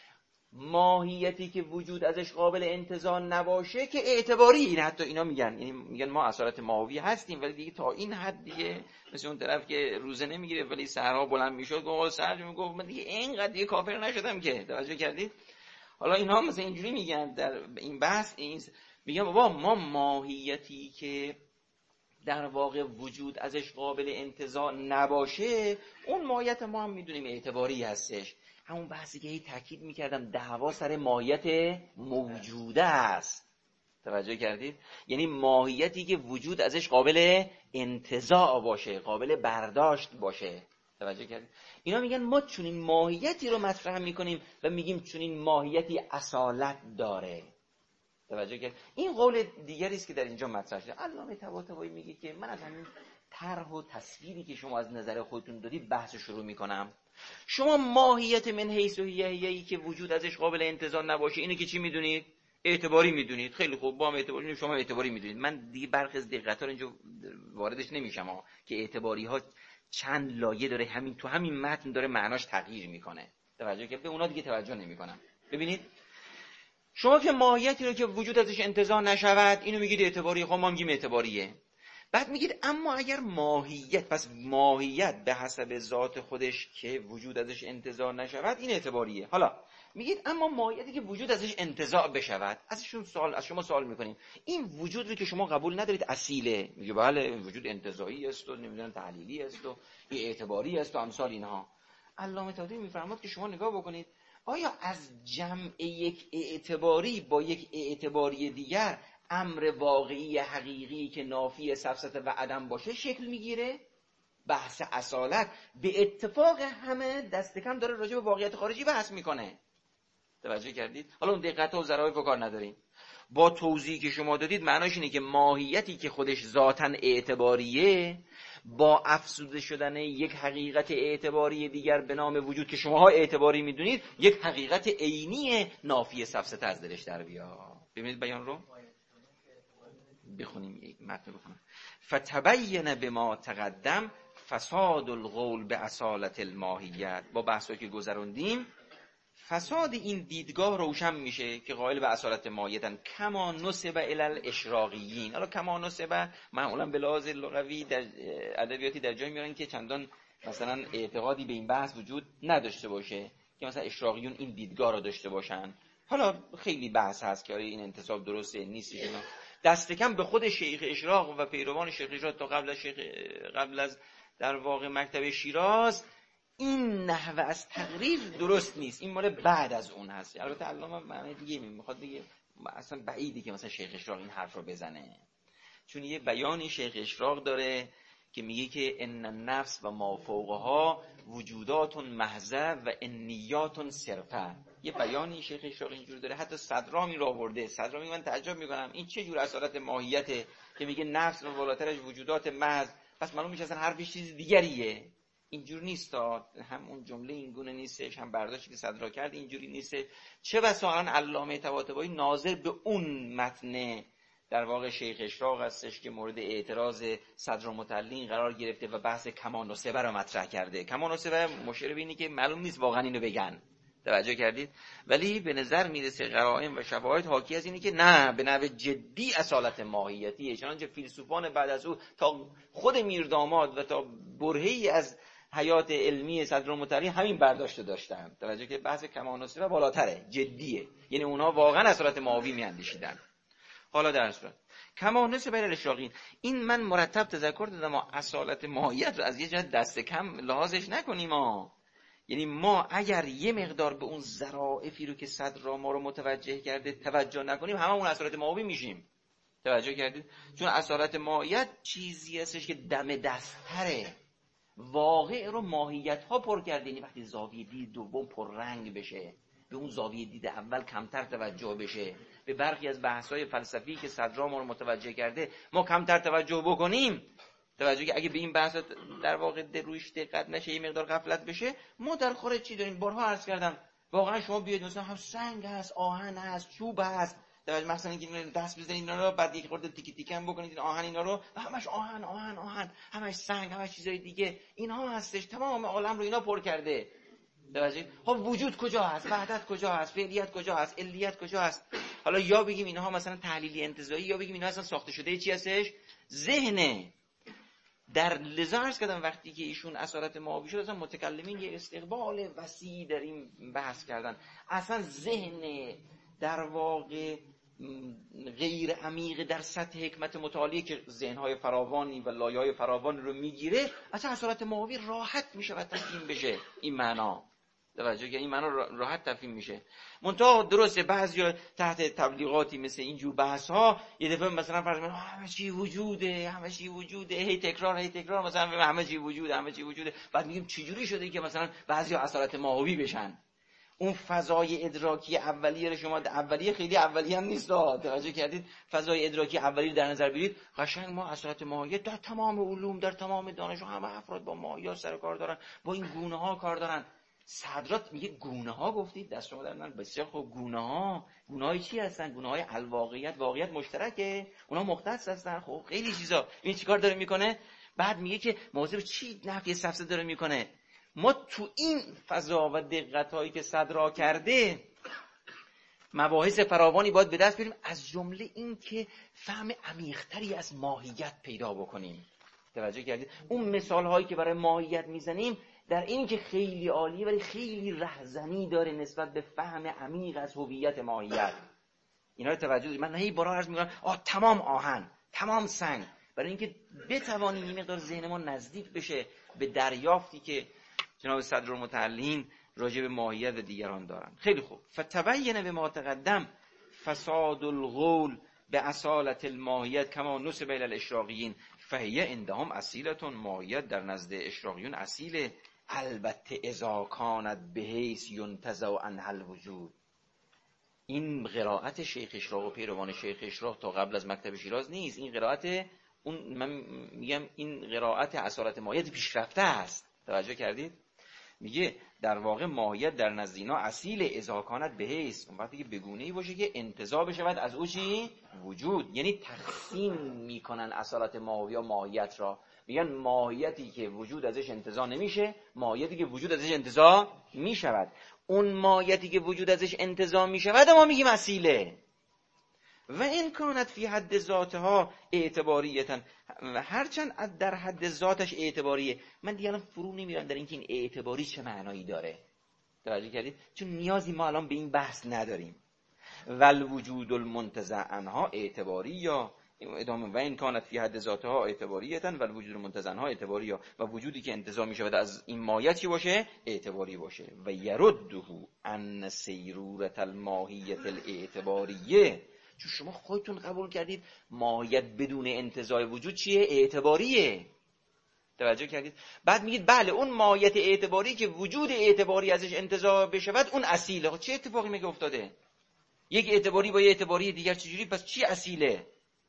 ماهیتی که وجود ازش قابل انتزاع نباشه که اعتباری، این حتی اینا میگن، یعنی میگن ما اصالت ماهوی هستیم ولی دیگه تا این حد دیگه، مثل اون طرف که روزه نمیگیره ولی سحرها بلند میشد، گفت سحر میگفت من دیگه اینقدر دیگه کافر نشدم که. توجه کردید؟ حالا اینا مثلا اینجوری میگن در این بحث، این میگن بابا ما ماهیتی که در واقع وجود ازش قابل انتزاع نباشه، اون ماهیت ما هم میدونیم اعتباری هستش. همون بحثی که هی تاکید میکردم، دعوا سر ماهیت موجوده است. توجه کردید؟ یعنی ماهیتی که وجود ازش قابل انتزاع باشه، قابل برداشت باشه. توجه کردید؟ اینا میگن ما چنین ماهیتی رو مطرح میکنیم و میگیم چنین ماهیتی اصالت داره. توجه کرد؟ این قول دیگری است که در اینجا مطرح شده. علامه طباطبایی میگه که من از همین طرح و تصویری که شما از نظر خودتون دادید بحث شروع میکنم. شما ماهیت من حیث و هیهی که وجود ازش قابل انتزاع نباشه اینو که چی میدونید؟ اعتباری میدونید. خیلی خوب، با هم اعتباری شما اعتباری میدونید. من دیگه برخی از دقیقاً اینجا واردش نمیشم ها که اعتباری ها چند لایه داره، همین تو همین متن داره معناش تغییر میکنه. توجه که به اونا دیگه توجه نمیکنم. ببینید شما که ماهیتی رو که وجود ازش انتزاع نشود اینو میگید اعتباری، خب ما میگیم اعتباریه. بعد میگید اما اگر ماهیت، پس ماهیت به حسب ذات خودش که وجود ازش انتزاع نشود این اعتباریه. حالا میگید اما ماهیتی که وجود ازش انتزاع بشود، ازشون سوال از شما سوال میکنیم این وجود رو که شما قبول ندارید اصیله، میگه بله این وجود انتزاعی است و نمیدونم تحلیلی است و این اعتباری است و امثال اینها. علامه طباطبایی میفرماد که شما نگاه بکنید آیا از جمع یک اعتباری با یک اعتباری دیگر امر واقعی حقیقی که نافی سفسطه و عدم باشه شکل میگیره؟ بحث اصالت به اتفاق همه دست کم داره راجع به واقعیت خارجی بحث میکنه. توجه کردید؟ حالا اون دقت و ظرافت رو کار نداریم. با توضیحی که شما دادید معناش اینه که ماهیتی که خودش ذاتاً اعتباریه با افزوده شدن یک حقیقت اعتباری دیگر به نام وجود که شماها اعتباری میدونید یک حقیقت عینی نافی سفسطه از درش در بیاد. ببینید بیان رو بخونیم، یک متن بخونم. فتبین بما تقدم فساد القول به اصالت الماهیت. با بحثایی که گذروندیم فساد این دیدگاه روشن میشه که قائل به اصالت ماهیتن. کما نسب الی الاشراقیین. حالا کما نسب معمولا به لحاظ لغوی در ادبیاتی در جای میارن که چندان مثلا اعتقادی به این بحث وجود نداشته باشه که مثلا اشراقیون این دیدگاه رو داشته باشن. حالا خیلی بحث هست که این انتساب درسته نیست. دست کم به خود شیخ اشراق و پیروان شیخ اشراق تا قبل از شیخ قبل از در واقع مکتب شیراز این نحوه از تقریر درست نیست. این مال بعد از اون هست. البته علامه معنی دیگه میخواد بگه اصلا بعیدی که مثلا شیخ اشراق این حرف رو بزنه، چون یه بیانی شیخ اشراق داره که میگه که ان النفس و ما فوقها وجودات محضه و انیات صرفه. یه بیانی شیخ اشراق اینجور داره. حتی صدرامی رو آورده. صدرامی من تعجب میکنم این چه جور اصالت ماهیته که میگه نفس و بالاترش وجودات محض، پس معلوم میشه اصلا حرفش چیز دیگریه. اینجور نیست، هم اون جمله این گونه نیستش، هم برداشتی که صدرا کرد اینجوری نیست. چه بسا الان علامه طباطبایی ناظر به اون متن در واقع شیخ اشراق هستش که مورد اعتراض صدر متعلین قرار گرفته و بحث کمان و سبه رو مطرح کرده. کمان و سبه مشیر به اینه که معلوم نیست واقعا اینو بگن. توجه کردید؟ ولی به نظر میرسه قرائن و شواهد حاکی از اینه که نه، به نحو جدی اصالت ماهیتیه. چنانچه فیلسوفان بعد از او تا خود میرداماد و تا برهه‌ای از حیات علمی صدر متعلین همین برداشت داشتن. توجه که بحث کمان و سبه بالاتره، جدیه. یعنی اونها واقعا اصالت ماهی میاندیشیدن. حالا در صورت کما نسبت به الاشراقیین، این من مرتب تذکر دادم ما اصالت ماهیت رو از یه جهت دست کم لحاظش نکنیم ما. یعنی ما اگر یه مقدار به اون ظرافی رو که صدر ما رو متوجه کرده توجه نکنیم همه اون اصالت ماهی میشیم. توجه کردید؟ چون اصالت ماهیت چیزی هستش که دم دستره، واقع رو ماهیت ها پر کرده. یعنی وقتی زاویه دید دوم پر رنگ بشه، به اون زاویه دید اول کمتر توجه بشه، به برخی از بحث‌های فلسفی که صدر ما رو متوجه کرده ما کمتر توجه بکنیم، توجه که اگه به این بحث در واقع رویش دقت نشه، یه مقدار غفلت بشه، ما در خارج چی داریم؟ بارها عرض کردم واقعا شما بیاید مثلا هم سنگ هست، آهن هست، چوب هست، توجه مثلا اینکه دست بزنید اینا رو بعد یک خورده تیک تیک هم بکنید این آهن اینا رو، همش آهن آهن آهن، همش سنگ، همش چیزای دیگه اینها هستش، تمام عالم رو اینا پر کرده. توجه ها وجود کجا هست؟ وحدت کجا هست؟ فعلیت کجا هست؟ علیت کجا هست؟ حالا یا بگیم اینها مثلا تحلیلی انتزاعی، یا بگیم اینها اصلا ساخته شده چی هستش؟ ذهنه. در لذا عرض کردم وقتی که ایشون اصالت ماهی شد اصلا متکلمین یه استقبال وسیع در این بحث کردن. اصلا ذهن در واقع غیر عمیق در سطح حکمت مطالعه که ذهن‌های فراوانی و لایه‌های فراوان رو میگیره، اصلا اصالت ماهی راحت میشه و تفهیم بشه این معنا. توجه که این معنا راحت تفهیم میشه. منتها درسته بعضیا تحت تبلیغاتی مثل اینجور بحث ها یه دفعه مثلا فرض کنید همه چی وجوده، همه چی وجوده، هی تکرار هی تکرار مثلا همه چی وجوده، همه چی وجوده، بعد میگیم چه جوری شده که مثلا بعضیا اصالت ماهی بشن. اون فضای ادراکی اولیه رو شما اولیه خیلی اولیه هم نیست، توجه کردید؟ فضای ادراکی اولیه در نظر بگیرید، قشنگ ما اصالت ماهیت در تمام علوم، در تمام دانش، همه افراد با ماهیت سر کار دارن، با این گونه ها کار دارن. صدرات میگه گونه ها، گفتید دست شما در من، بسیار خوب. گونه ها، گونه های چی هستن؟ گونه های الواقعیت، واقعیت مشترکه، اونا مختص هستن. خب خیلی چیزا. این چیکار داره میکنه؟ بعد میگه که موضوع چی نفی سفسطه داره میکنه. ما تو این فضا و دقت هایی که صدرا کرده مباحث فراوانی باید به دست بیاریم، از جمله این که فهم عمیق‌تری از ماهیت پیدا بکنیم. توجه کردید؟ اون مثال هایی که برای ماهیت میزنیم در این که خیلی عالیه، ولی خیلی رهزنی داره نسبت به فهم عمیق از هویت ماهیت. اینا رو توجه دارید. من هی بارها عرض میکنم آه تمام آهن، تمام سنگ، برای اینکه بتوانیم این مقدار ذهن ما نزدیک بشه به دریافتی که جناب صدرالمتعلین راجع به ماهیت و دیگران دارن. خیلی خوب. فتبین به ما تقدم فساد القول به اصالت الماهیت کما نسب الی الاشراقیین فهیه عندهم اصیلتون. ماهیت در نزد اشراقیون اصیله، البته اذا کانت بحیث ینتزع عنها الوجود. این قرائت شیخ اشراق و پیروان شیخ اشراق تا قبل از مکتب شیراز نیست. این قرائت اون من میگم این قرائت اصالت ماهیت پیشرفته است. توجه کردید؟ میگه در واقع ماهیت در نزد اینا اصیل اذا کانت بحیث، اون وقتی که بگونه‌ای باشه که انتزاع بشود از او چی؟ وجود. یعنی تقسیم میکنن اصالت ماهیت یا ماهیت را، میگن ماهیتی که وجود ازش انتزاع نمیشه، ماهیتی که وجود ازش انتزاع میشود. اون ماهیتی که وجود ازش انتزاع میشود ما میگیم اصیله. و این کانت فی حد ذاتها اعتباریتن، هرچند در حد ذاتش اعتباریه. من دیگه الان فرو نمیرم در اینکه این اعتباری چه معنایی داره. توجه کردید؟ چون نیازی ما الان به این بحث نداریم. ول وجود المنتزع عنها اعتباری، یا ادامه و این کانت فی حد ذاتها اعتباریتن ول وجود المنتزع عنها اعتباری، یا و وجودی که انتزاع میشود از این ماهیت چی باشه؟ اعتباری باشه. و یرده ان سیرورة الماهیت الاعتباریه، چون شما خودتون قبول کردید ماهیت بدون انتزاع وجود چیه؟ اعتباریه. توجه کردید؟ بعد میگید بله اون ماهیت اعتباری که وجود اعتباری ازش انتزاع بشود اون اصیله. چه اتفاقی میگه افتاده؟ یک اعتباری با یک اعتباری دیگر چجوری؟ پس چی اصیله؟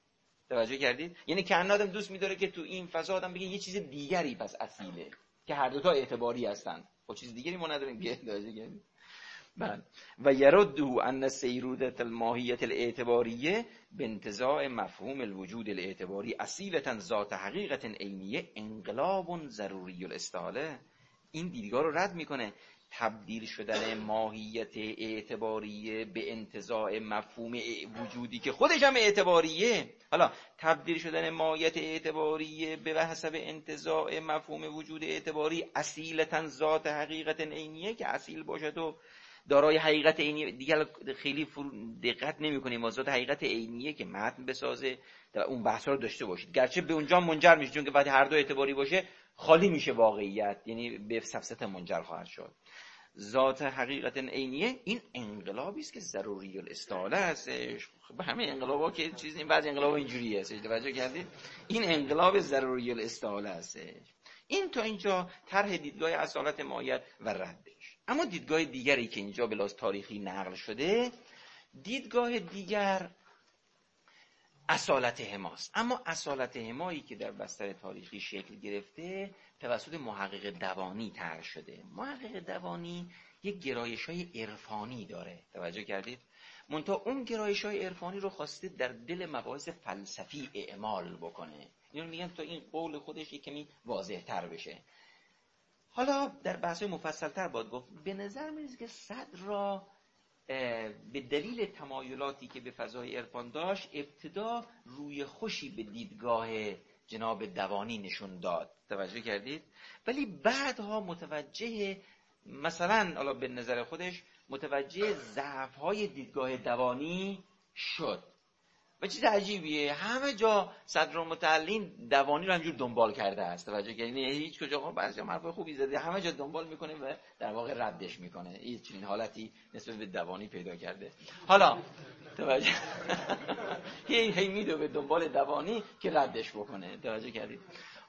توجه کردید؟ یعنی که آدم دوست می‌داره که تو این فضا آدم بگه یه چیز دیگری پس اصیله، که هر دو تا اعتباری هستن. خب چیز دیگری ما نداریم که توجه کردید؟ بله. و یرده ان سیرورة الماهیت الاعتباریه بانتزاع مفهوم الوجود الاعتباری اصیلتا ذات حقیقت عینیه انقلاب ضروری الاستحاله. این دیدگاه رو رد میکنه. تبدیل شدن ماهیت اعتباریه به انتزاع مفهوم وجودی که خودش هم اعتباریه، حالا تبدیل شدن ماهیت اعتباریه به حسب انتزاع مفهوم وجود اعتباری اصیلتا ذات حقیقت عینیه، که اصیل باشد و دارای حقیقت عینی، دیگه خیلی دقت نمی‌کنیم ذات حقیقت عینیه که متن بسازه، در اون بحثا رو داشته باشید. گرچه به اونجا منجر میشه، چون که وقتی هر دو اعتباری باشه خالی میشه واقعیت، یعنی به سفسطه منجر خواهد شد. ذات حقیقت عینیه این انقلابی است که ضروری الاستحاله هستش. خب همه انقلابا که چیز این، بعضی انقلابا اینجوریه هستش. توجه کردید؟ این انقلاب ضروری الاستحاله هستش. این تا اینجا طرح دیدگاه اصالت ماهیت و ردش. اما دیدگاه دیگری که اینجا به لحاظ تاریخی نقل شده، دیدگاه دیگر اصالت حماست. اما اصالت حمایی که در بستر تاریخی شکل گرفته توسط محقق دوانی طرح شده. محقق دوانی یک گرایش‌های عرفانی داره. توجه کردید؟ منتها اون گرایش‌های عرفانی رو خواسته در دل مباحث فلسفی اعمال بکنه. اینو میگم تا این قول خودش یک کمی واضح‌تر بشه. حالا در بحث مفصل‌تر باید گفت. به نظر میاد که صدر را به دلیل تمایلاتی که به فضای عرفان داشت ابتدا روی خوشی به دیدگاه جناب دوانی نشون داد. توجه کردید؟ ولی بعدها متوجه، مثلا حالا به نظر خودش متوجه ضعف‌های دیدگاه دوانی شد. و چیز عجیبیه، همه جا صدرالمتعلین دوانی رو همجور دنبال کرده است. توجه کردید؟ یعنی هیچ کجا خب بعضی حرف خوبی زده، همه جا دنبال میکنه و در واقع ردش میکنه. این چنین حالتی نسبت به دوانی پیدا کرده. حالا توجه هی هی میدو به دنبال دوانی که ردش بکنه. توجه کردید؟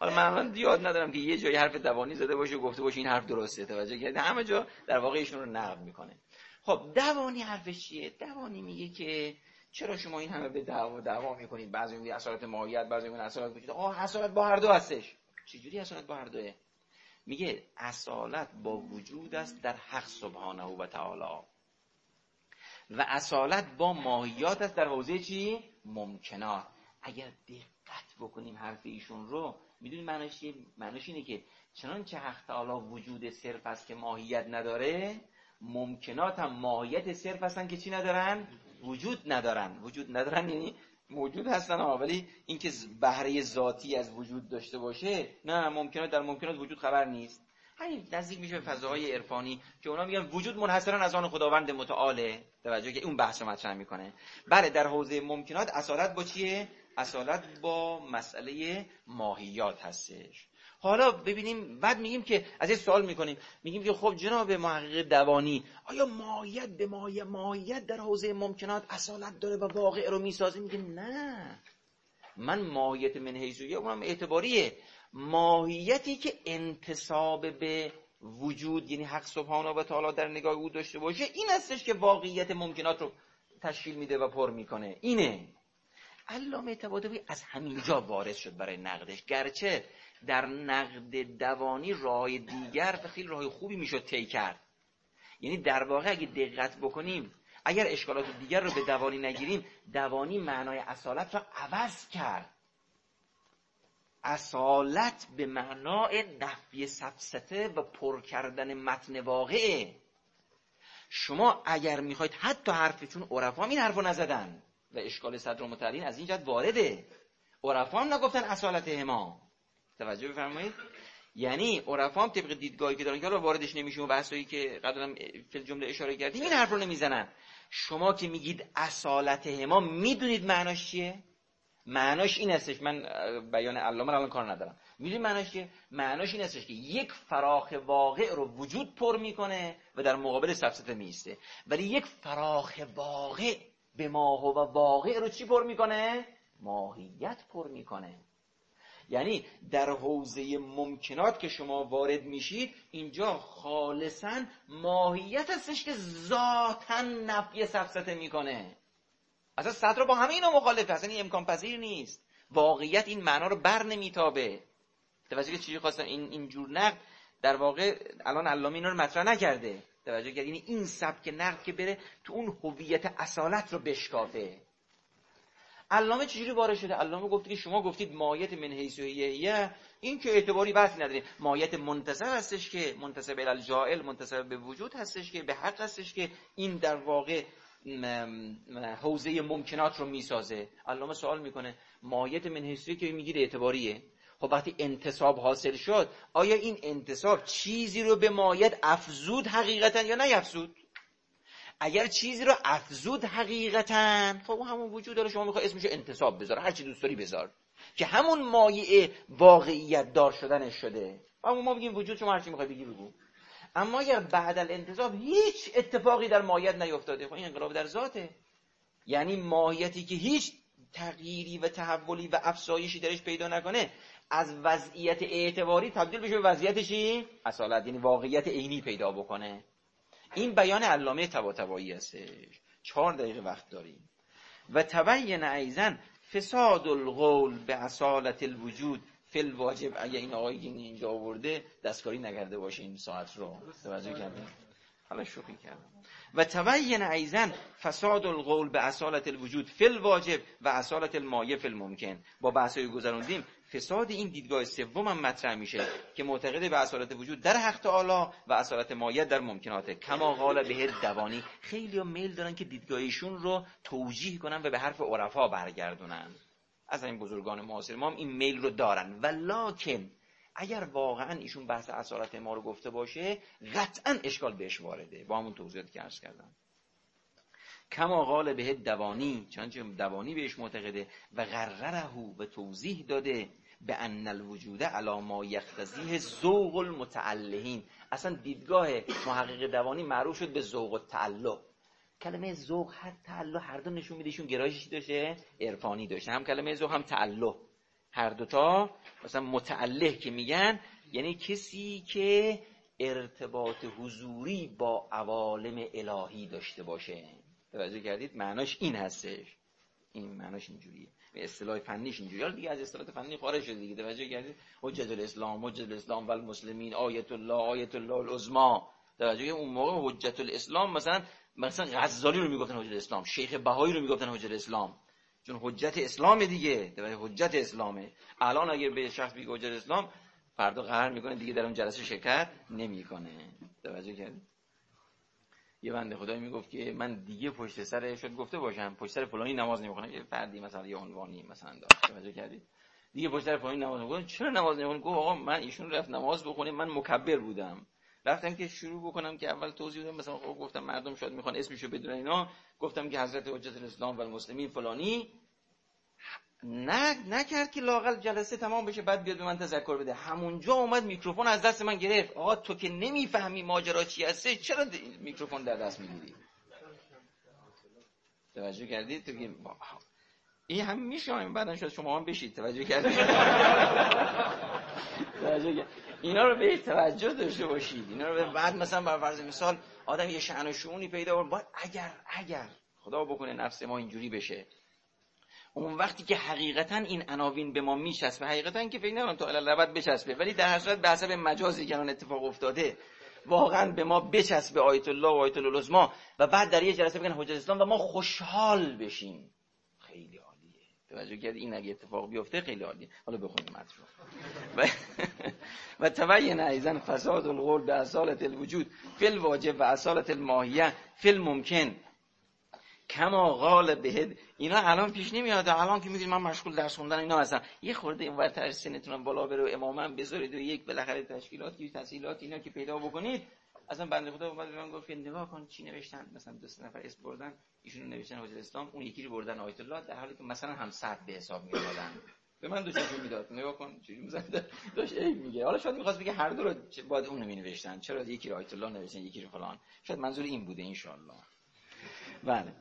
حالا من الان یاد ندارم که یه جایی حرف دوانی زده باشه و گفته باشه این حرف درسته، توجه کرده؟ همه جا در واقع ایشون رو نقد میکنه. خب دوانی حرفش چیه؟ دوانی میگه که چرا شما این همه به دعوا دعوا میکنید؟ بعضی میگن اصالت ماهیت، بعضی میگن اصالت وجود. آه اصالت با هر دو هستش. چجوری اصالت با هر دوه؟ میگه اصالت با وجود است در حق سبحانه و تعالی و اصالت با ماهیات است در حوزه چی؟ ممکنات. اگر دقت بکنیم حرف ایشون رو میدونیم معنیش چیه؟ معنیش اینه که چنانچه حق تعالی وجود صرف است که ماهیت نداره، ممکنات هم ماهیت صرف هستن که چی ندارن؟ وجود ندارن. وجود ندارن یعنی موجود هستن ها، ولی اینکه بهره ذاتی از وجود داشته باشه نه. ممکنات در ممکنات وجود خبر نیست. همین نزدیک میشه به فضاهای عرفانی که اونا میگن وجود منحصرا از آن خداوند متعاله. توجه که اون بحث رو مطرح میکنه. بله در حوزه ممکنات اصالت با چیه؟ اصالت با مسئله ماهیات هستش. حالا ببینیم، بعد میگیم که از این سوال میکنیم، میگیم که خب جناب محقق دوانی، آیا ماهیت به ماهیت ماهیت در حوزه ممکنات اصالت داره و واقع رو میسازه؟ میگه نه، من ماهیت من حیثیه اونم اعتباریه. ماهیتی که انتساب به وجود یعنی حق سبحانه و تعالی در نگاه او داشته باشه، این هستش که واقعیت ممکنات رو تشکیل میده و پر میکنه. اینه. علامه طباطبایی از همینجا وارد شد برای نقدش، گرچه در نقد دوانی راه دیگر و خیلی راه خوبی میشد طی کرد. یعنی در واقع اگه دقت بکنیم، اگر اشکالات دیگر رو به دوانی نگیریم، دوانی معنای اصالت را عوض کرد. اصالت به معنای نفی سفسطه و پر کردن متن واقعه. شما اگر میخواید حتی حرفشون، عرفا این حرفو نزدن و اشکال صدر متعلین از این جهت وارده. عرفا هم نگفتن اصالت هما. توجه بفرمایید. یعنی عرفا هم طبق دیدگاهی که دارن که حالا واردش نمیشیم و بحثایی که قبلا فی الجمله اشاره کردیم این حرف رو نمیزنن. شما که میگید اصالت هما، میدونید معناش چیه؟ معناش این هستش، من بیان علامه الان کار ندارم. میدونید معناش چیه؟ معناش این هستش که یک فراخ واقع رو وجود پر میکنه و در مقابل سفسطه میسته. ولی یک فراخ واقع به ما و واقع رو چی پر میکنه؟ ماهیت پر میکنه. یعنی در حوزه ممکنات که شما وارد میشید، اینجا خالصاً ماهیت هستش که ذاتاً نفی سفسطه میکنه. اصلا سطر با همه اینا مخالفه، اصلا این امکان پذیر نیست. واقعیت این معنا رو بر نمیتابه. توجه که چیزی خواستم این اینجور نقد در واقع الان علامه اینا رو مطرح نکرده. توجه کرد یعنی این سبک نقد که بره تو اون هویت اصالت رو بشکافه. علامه چجوری وارد شده؟ علامه گفته که شما گفتید ماهیت من حیثیه، این که اعتباری بحثی نداره. ماهیت منتسب هستش که منتسب الی الجائل، منتسب به وجود هستش که به حق هستش که این در واقع حوزه ممکنات رو میسازه. علامه سوال میکنه ماهیت من حیثیه که میگید اعتباریه، خب وقتی انتساب حاصل شد، آیا این انتساب چیزی رو به ماهیت افزود حقیقتا یا نیفزود؟ اگر چیزی رو افزود حقیقتا، خب همون وجود داره. شما میخوای اسمشو انتساب بذار، هر چی دوست داری بذار، که همون مایه واقعیت دار شدنش شده. اما ما بگیم وجود، شما هر چی میخوای بگی بگو. اما اگر بعد الانتساب هیچ اتفاقی در ماهیت نیفتاده، خب این انقلاب در ذاته. یعنی ماهیتی که هیچ تغییری و تحولی و افزایشی درش پیدا نکنه، از وضعیت اعتباری تبدیل بشه به وضعیت چی؟ اصالت، یعنی واقعیت عینی پیدا بکنه. این بیان علامه طباطبایی هستش. چهار دقیقه وقت داریم. و تبین ایضا فساد القول به اصالت الوجود فی الواجب. اگه این آقایی که اینجا آورده دستکاری نکرده باشه این ساعت رو، توجه کردیم؟ حالا شوخی کردم. و تبین ایضا فساد القول به اصالت الوجود فی الواجب و اصالت المایه فی الممکن. با بحثای گذروندیم فساد این دیدگاه سوم هم مطرح میشه که معتقد به اصالت وجود در حق تعالی و اصالت مایه در ممکنات. کما قال به دوانی. خیلی ها میل دارن که دیدگاهشون رو توجیه کنن و به حرف عرفا برگردونن. از این بزرگان معاصر ما هم این میل رو دارن. ولکن اگر واقعا ایشون بحث اصالت ما رو گفته باشه، قطعا اشکال بهش وارده، با همون توضیحاتی که عرض کردم. کما قال به دوانی، چنانچه دوانی بهش معتقده و قرره و توضیح داده به ان الوجود علی ما یقتضیه ذوق المتعلهین. اصلا دیدگاه محقق دوانی معروف شد به ذوق التعلق. کلمه ذوق هر تعلق هر دو نشون میده ایشون گرایشی داشته عرفانی داشته، هم کلمه ذوق هم تعلق. هر دوتا مثلا متعلق که میگن یعنی کسی که ارتباط حضوری با عوالم الهی داشته باشه. توجه کردید؟ معناش این هستش، این معناش اینجوریه، به اصطلاح فنیش اینجوریه. حالا دیگه از اصطلاح فنی خارج شده دیگه. توجه کردید؟ حجت الاسلام، حجت الاسلام و المسلمین، آیت الله، آیت الله العظمی. توجه اون موقع حجت الاسلام مثلا مثلا غزالی رو میگفتن حجت الاسلام، شیخ بهایی رو میگفتن حجت الاسلام، چون حجت اسلام دیگه. توجه حجت اسلامه. الان اگر به شخص بگه حجت اسلام، فردا قرار میکنه دیگه در اون جلسه شرکت نمیکنه. توجه کردید؟ یه بنده خدایی میگفت که من دیگه پشت سر شد گفته باشم پشت سر فلانی نماز نمیخونم، یه فردی مثلا یه عنوانی مثلا داشت. توجه کردید؟ دیگه پشت سر فلانی نماز نمیخونم. چرا نماز نمیخونم؟ گفت آقا من ایشون رفت نماز بخونه، من مکبر بودم، رفتم که شروع بکنم که اول توضیح بدم، مثلا گفتم مردم شاید میخوان اسمشو بدونن اینا، گفتم که حضرت حجت الاسلام و المسلمین فلانی، نه نکرد که لااقل جلسه تمام بشه بعد بیاد به من تذکر بده. همونجا اومد میکروفون از دست من گرفت. آقا تو که نمیفهمی ماجرا چی هسته، چرا میکروفون در دست میگیری؟ توجه کردید؟ تو که این هم میشه بعدن شاید شما هم بشید. توجه کردید؟ توجه کردید؟ اینا رو به توجه داشته باشید. اینا رو بعد مثلا بر فرض مثال آدم یه شأن و شؤونی پیدا کنه، اگر اگر خدا بکنه نفس ما اینجوری بشه، اون وقتی که حقیقتا این عناوین به ما میچسبه، حقیقتا که فکر نمی‌کنم تا الابد بچسبه، ولی در حقیقت به حسب مجازی که الان اتفاق افتاده واقعا به ما بچسبه آیت الله و آیت الله العظمی، و بعد در یه جلسه بگن حجت اسلام و ما خوشحال بشیم، خیلی عالیه. توجه کردید؟ این اگه اتفاق بیفته خیلی عالیه. حالا بخونیم متن و و تبین ایضا فساد القول به اصالت الوجود فی الواجب و اصالت الماهیه فی الممکن کما قال بهد. اینا الان پیش نمیاد. الان که میگید من مشغول درس خوندن اینا هستم، یه خورده اینورتر سنتون بالا بره، اماماً بذارید و یک بالاخره تشکیلات کی تحصیلات اینا که پیدا بکنید. اصلا بنده خدا اومد به من گفت نگاه کن چی نوشتن، مثلا دو سه نفر اسم بردن، ایشونو نوشتن حجت اسلام، اون یکی رو بردن آیت الله، در حالی که مثلا هم صد به حساب میآوردن. به من دو چشم میداد، نگاه کن چی میزنه داش ای میگه. حالا شاید میخواست بگه هر دو رو بعد اون می نوشتن، چرا یکی رو آیت الله نوشتن یکی رو فلان، شاید منظور این بوده ان شاء الله. بله.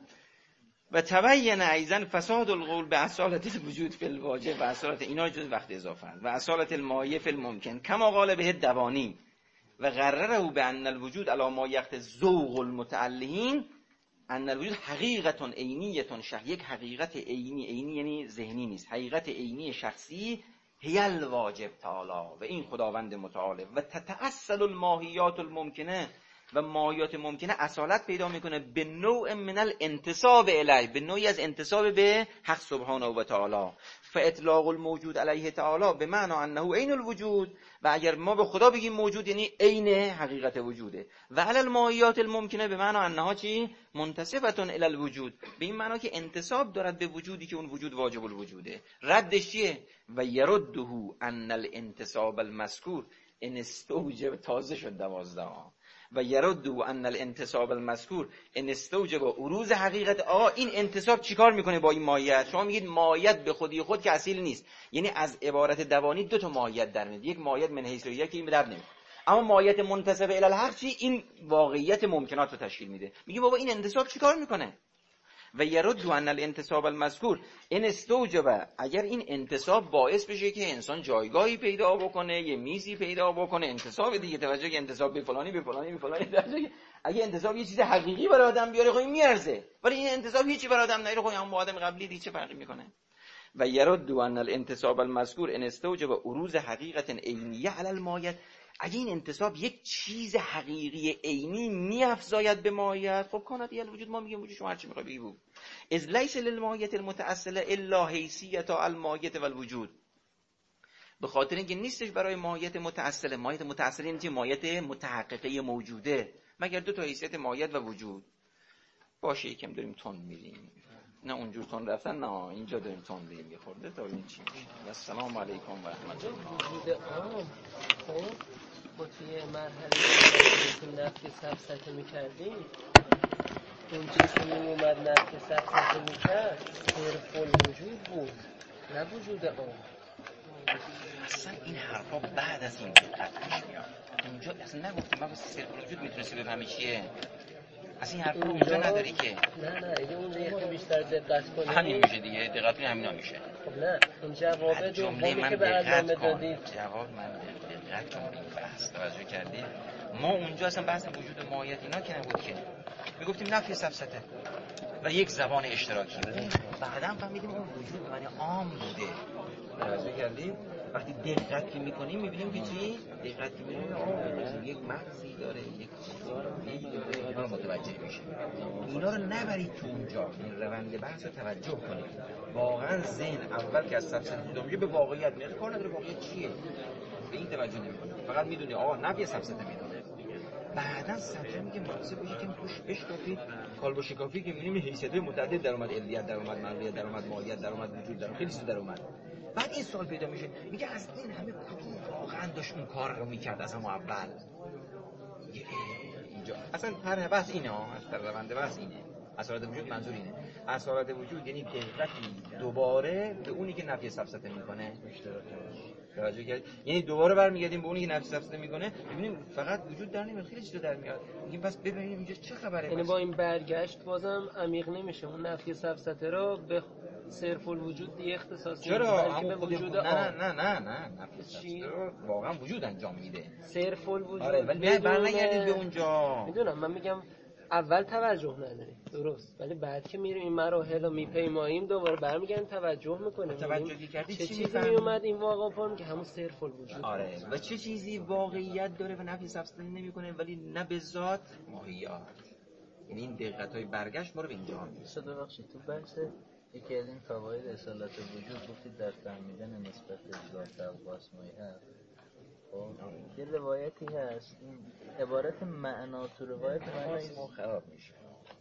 و تبین ایضا فساد القول به اصالت الوجود فی الواجب و اصالت اینا جز وقت اضافه و اصالت المایه فی الممکن کما قال به دوانی و قرره به ان الوجود علی ما یقت ذوق المتعلهین ان الوجود حقیقت عینیه شخص، یک حقیقت عینی، عینی یعنی ذهنی نیست، حقیقت عینی شخصی، هی الواجب تعالی و این خداوند متعال و تتأصل الماهیات الممکنه و ماهیات ممکنه اصالت پیدا میکنه به نوع من الانتساب الیه، به نوعی از انتساب به حق سبحانه و تعالی. فاطلاق الموجود علیه تعالی به معنی انه عین الوجود، و اگر ما به خدا بگیم موجود یعنی عین حقیقت وجوده. و علی الماهیات الممکنه به معنی انها چی؟ منتسبه الی الوجود، به این معنی که انتساب دارد به وجودی که اون وجود واجب الوجوده. ردش چیه؟ و یرده ان الانتساب المذکور ان استوجب، تازه شد دوازده و یرد ان الانتساب المذکور ان استوجب عروض حقیقت. آقا این انتساب چیکار میکنه با این ماهیت؟ شما میگید ماهیت به خودی خود که اصیل نیست، یعنی از عبارت دوانی دو تا ماهیت در میاد، یک ماهیت من حیث که این به در نمیاد، اما ماهیت منتسب الی الحق چی؟ این واقعیت ممکنات رو تشکیل میده. میگه بابا این انتساب چیکار میکنه؟ و یرد ان الانتساب المذکور ان استوجب، اگر این انتساب باعث بشه که انسان جایگاهی پیدا بکنه، یه میزی پیدا بکنه، انتساب دیگه. توجه که انتساب به فلانی به فلانی به فلانی، اگه انتساب یه چیز حقیقی برای آدم بیاره خب این میارزه، ولی این انتساب هیچی برای آدم نمیاره خب اون آدم قبلی دیگه چه فرقی میکنه؟ و یرد ان الانتساب المذکور ان استوجب عروض حقیقت عینیه علی الماهیت، اگه این انتساب یک چیز حقیقی عینی میافزاید به ماهیت، خب کانت یه وجود، ما میگیم وجود شما هر چی میخوای بگی بود. از لیس للماهیت المتأصله الا حیثیت الماهیت والوجود، به خاطر اینکه نیستش برای ماهیت متأصله. ماهیت متأصله یعنی ماهیت متحققه موجوده، مگر دو تا حیثیت ماهیت و وجود. باشه یکم داریم تون میریم، نه اونجور تون رفتن، نه اینجا داریم تون میریم یه خورده تا این چی میشه. السلام علیکم و رحمت الله. وجود عام خب با توی مرحله که نفی سبسته میکردیم، اون چیزی که اومد نفی سبسته میکرد صرف الوجود بود، نه وجود عام. اصلا این حرفا بعد از این دقت پیش میاد. اونجا اصلا نگفتیم بابا صرف الوجود میتونستی بفهمی چیه. اصلا این حرف اونجا نداری که نه نه اگه اون یکی بیشتر دقت کنی همین میشه دیگه، دقت کنی همینا میشه. خب نه اون جواب دومی که به دقت علامه کن. دادید جواب من دقت کن به این بحث توجه کردی. ما اونجا اصلا بحث وجود ماهیت اینا که نبود که، میگفتیم نفی سفسطه و یک زبان اشتراکی بده. بعدم فهمیدیم اون وجود معنی عام بوده. توجه کردی؟ وقتی دقت میکنیم میبینیم که چی؟ دقت میکنیم آه یک مغزی داره، یک چیزی داره، اینا رو متوجه میشه. اینا رو نبرید تو اونجا، این روند بحث رو توجه کنید. واقعا ذهن اول که از سفسطه جدا میشه به واقعیت میاد، کار نداره واقعیت چیه؟ به این توجه نمیکنه. فقط میدونی آقا نفی سفسطه میدونه. بعدا سطح میگه مناسب بشه که توش بشکافید کالب و شکافی که می‌بینیم حیثیت‌های متعدد در اومد، علیت در اومد، معنویت در اومد، ماهیت در اومد، وجود در اومد، خیلی چیز در اومد. بعد این سوال پیدا میشه، میگه از این همه کدوم واقعا داشت اون کار رو میکرد از همون اول؟ اینجا اصلا هر بحث اینه ها، از روند بحث اینه. اصالت وجود منظور اینه. اصالت وجود یعنی دقتی دوباره به اونی که نفی سفسطه میکنه توجه کردید؟ یعنی دوباره برمیگردیم به اونی که نفی سفسطه میکنه، ببینیم فقط وجود در نمیاد، خیلی چیزا در میاد. میگیم پس ببینیم اینجا چه خبره. یعنی با این برگشت بازم عمیق نمیشه، اون نفی سفسطه رو به صرف الوجود دیگه اختصاص نمیده، بلکه به وجود نه نه نه نه نه نفی سفسطه رو واقعا وجود انجام میده، صرف الوجود. آره ولی نه برنگردید به اونجا. میدونم، من میگم اول توجه نداریم درست، ولی بعد که میریم این مراحل رو میپیماییم دوباره برمیگردیم توجه میکنیم. توجه کردی چه چی چیزی میومد این واقع فرم که همون صرف الوجود. آره و چه چیزی واقعیت داره و نفی سفسطه نمیکنه ولی نه به ذات ماهیت. یعنی این دقت‌های برگشت ما رو به اینجا میرسه. ببخشید تو بحث یکی از این فواید اصالت وجود گفتید در فهمیدن نسبت ذات و اسماء. خب یه روایتی هست، این عبارت معنا تو روایت معنای ما خراب میشه.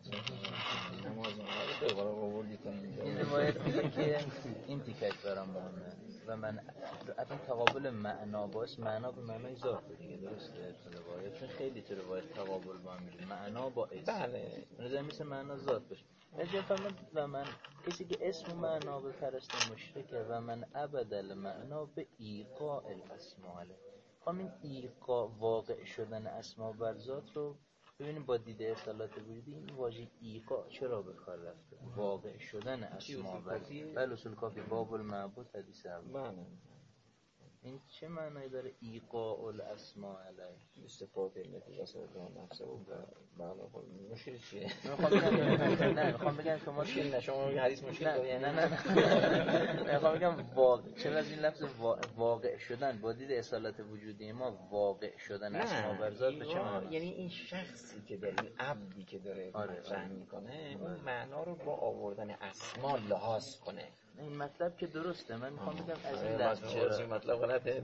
نماز ما رو دوباره آوردی تا اینجا. این روایت میگه که این تیکش برام مهمه و من اصلا تقابل معنا باش، معنا به معنای ذات دیگه، درسته؟ روایت چون خیلی تو روایت تقابل با هم میشه، معنا با اسم. بله نظر میشه معنا ذات باشه. نجا فرمود و من کسی که اسم معنا به پرست مشرکه و من ابدل معنا به ایقاع الاسماء. همین ایقاع واقع شدن اسما بر ذات رو ببینیم با دید اصالت وجودی. این واژه ایقاع چرا به کار رفته؟ واقع شدن اسما بر بله اصول کافی باب المعبود حدیث اول. این چه معنی داره ایقاع الاسماء علیه؟ استفاده نتیجه از نفسه و بله خب مشکل چیه؟ میخوام بگم نه میخوام بگم شما مشکل نه شما حدیث مشکل نه نه نه میخوام بگم واقع چرا از این لفظ واقع شدن با دید اصالت وجودی ما واقع شدن اسما بر ذات به چه معنی؟ یعنی این شخصی که داره، این عبدی که داره مطرح میکنه اون معنا رو با آوردن اسما لحاظ کنه. این مطلب که درسته، من میخوام بگم از این لفظ چرا این مطلب غلطه؟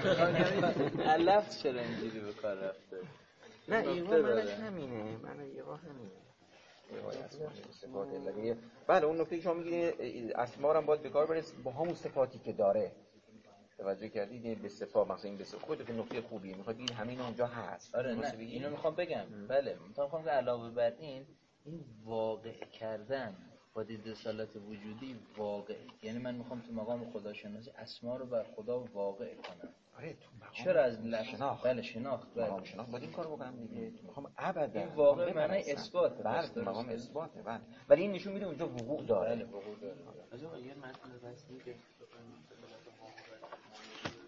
نه لفظ چرا اینجوری به کار رفته؟ نه ایقا معنیش همینه، معنی ایقا همینه. ایقای اسما صفات الهیه. بله اون نکته که شما میگید اسما رو هم باید به کار برید با همون صفاتی که داره. توجه کردید به صفات مثلا این به صفات خود که نکته خوبیه، میخواد بگید همین اونجا هست. آره نه اینو میخوام بگم. بله میخوام که علاوه بر این این واقع کردن با دید اصالت وجودی واقع، یعنی من میخوام تو مقام خداشناسی اسما رو بر خدا واقع کنم. آره تو مقام چرا از لفظ شناخت؟ بله شناخت، بله مقام شناخت باید این کارو بکنم دیگه. تو مقام ابدا این واقع معنی اثبات، بله تو مقام اثباته. بله ولی این نشون میده اونجا وقوع داره. بله وقوع داره. از یه مسئله بس میگه